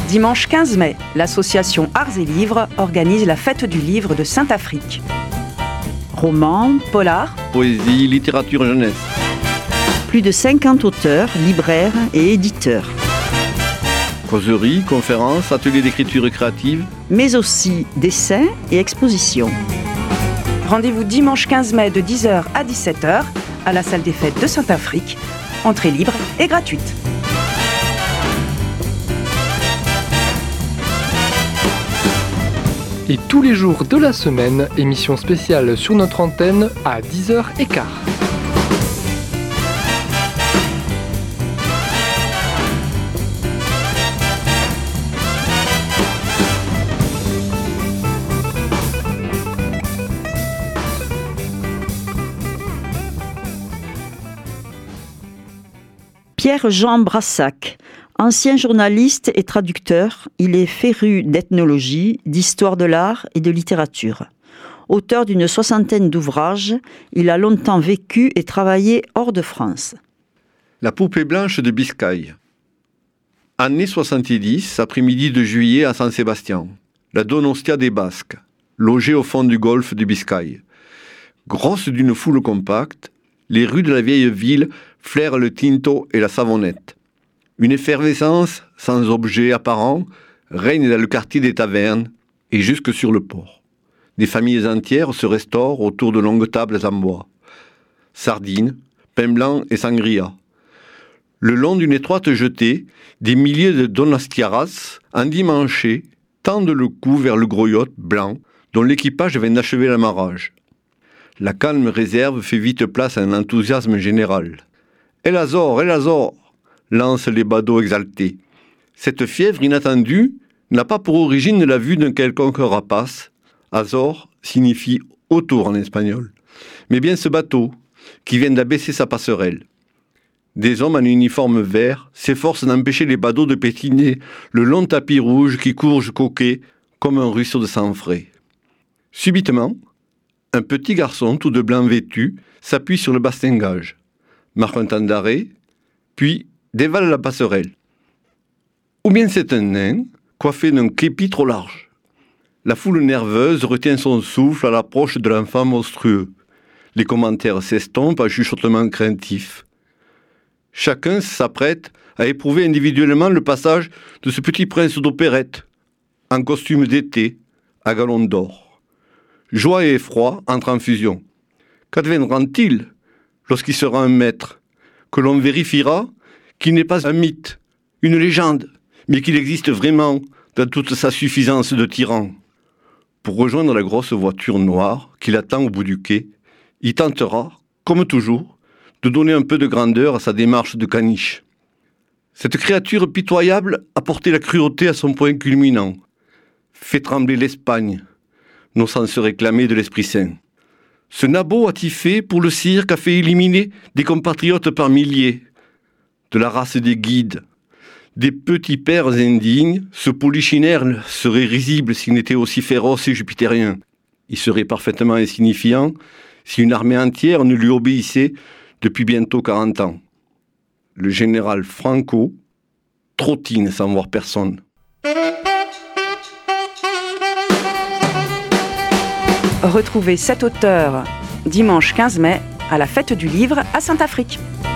Dimanche 15 mai, l'association Arts et Livres organise la fête du livre de Saint-Affrique. Romans, polars, poésie, littérature jeunesse. Plus de 50 auteurs, libraires et éditeurs. Causeries, conférences, ateliers d'écriture créative. Mais aussi dessins et expositions. Rendez-vous dimanche 15 mai de 10h à 17h à la salle des fêtes de Saint-Affrique. Entrée libre et gratuite. Et tous les jours de la semaine, émission spéciale sur notre antenne à 10h15. Pierre-Jean Brassac, ancien journaliste et traducteur, il est féru d'ethnologie, d'histoire de l'art et de littérature. Auteur d'une 60aine d'ouvrages, il a longtemps vécu et travaillé hors de France. La poupée blanche de Biscaye. Année 70, après-midi de juillet à Saint-Sébastien. La Donostia des Basques, logée au fond du golfe de Biscaye. Grosse d'une foule compacte, les rues de la vieille ville flairent le tinto et la savonnette. Une effervescence sans objet apparent règne dans le quartier des tavernes et jusque sur le port. Des familles entières se restaurent autour de longues tables en bois. Sardines, pain blanc et sangria. Le long d'une étroite jetée, des milliers de donostiaras, endimanchés, tendent le cou vers le gros yacht blanc dont l'équipage vient d'achever l'amarrage. La calme réserve fait vite place à un enthousiasme général. « El Azor, El Azor !» lancent les badauds exaltés. Cette fièvre inattendue n'a pas pour origine la vue d'un quelconque rapace. Azor signifie autour en espagnol. Mais bien ce bateau qui vient d'abaisser sa passerelle. Des hommes en uniforme vert s'efforcent d'empêcher les badauds de pétiner le long tapis rouge qui court jusqu'au quai comme un ruisseau de sang frais. Subitement, un petit garçon tout de blanc vêtu s'appuie sur le bastingage, marque un temps d'arrêt, puis dévale la passerelle. Ou bien c'est un nain coiffé d'un képi trop large. La foule nerveuse retient son souffle à l'approche de l'enfant monstrueux. Les commentaires s'estompent à chuchotements craintifs. Chacun s'apprête à éprouver individuellement le passage de ce petit prince d'opérette, en costume d'été, à galons d'or. Joie et effroi entrent en fusion. Qu'adviendra-t-il lorsqu'il sera un maître, que l'on vérifiera qu'il n'est pas un mythe, une légende, mais qu'il existe vraiment dans toute sa suffisance de tyran? Pour rejoindre la grosse voiture noire qui l'attend au bout du quai, il tentera, comme toujours, de donner un peu de grandeur à sa démarche de caniche. Cette créature pitoyable a porté la cruauté à son point culminant, fait trembler l'Espagne, n'osant se réclamer de l'Esprit Saint. Ce nabot attifé pour le cirque a fait éliminer des compatriotes par milliers, de la race des guides, des petits pères indignes. Ce polichinelle serait risible s'il n'était aussi féroce et jupitérien. Il serait parfaitement insignifiant si une armée entière ne lui obéissait depuis bientôt 40 ans. Le général Franco trottine sans voir personne. Retrouvez cet auteur dimanche 15 mai à la fête du livre à Saint-Affrique.